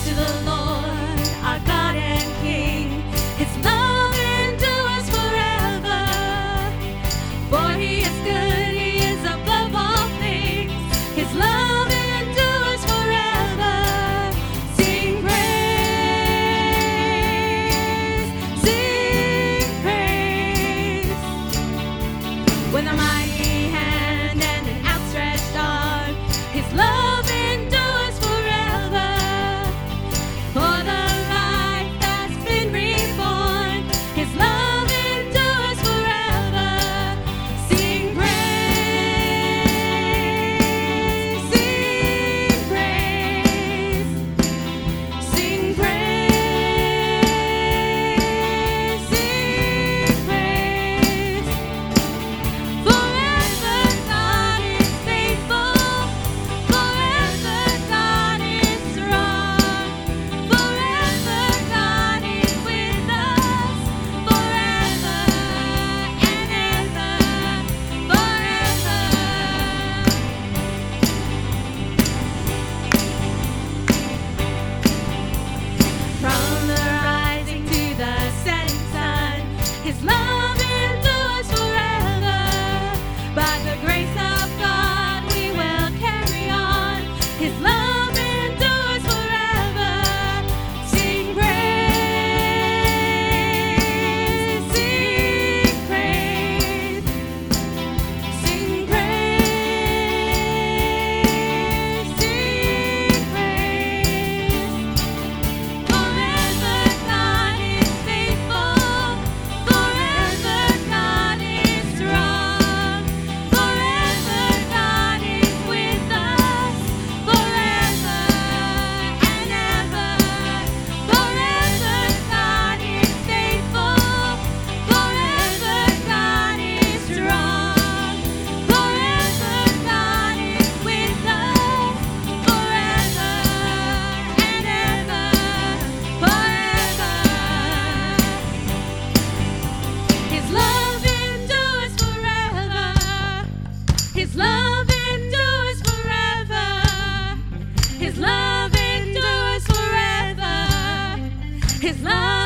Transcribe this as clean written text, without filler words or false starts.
to the Lord, our God and King. His love endures forever. For He is good, He is above all things. His love endures forever. Sing praise, sing praise. With a mighty hand and an outstretched arm, His love endures forever. For the life that's been reborn, His love endures forever. Sing praise, sing praise, sing praise, sing praise. Forever God is faithful, forever God is strong, forever God is with us, forever and ever, forever. From the rising to the setting sun, His love endures forever. By the grace of God, we will carry on. His love endures forever. Sing praise, sing praise, sing praise, sing praise. Forever God is faithful, forever God is strong, forever God is with us, forever and ever. Forever God is faithful, forever God is strong, forever God is with us, forever and ever, forever. His love endures forever. His love endures forever. His love endures forever. His love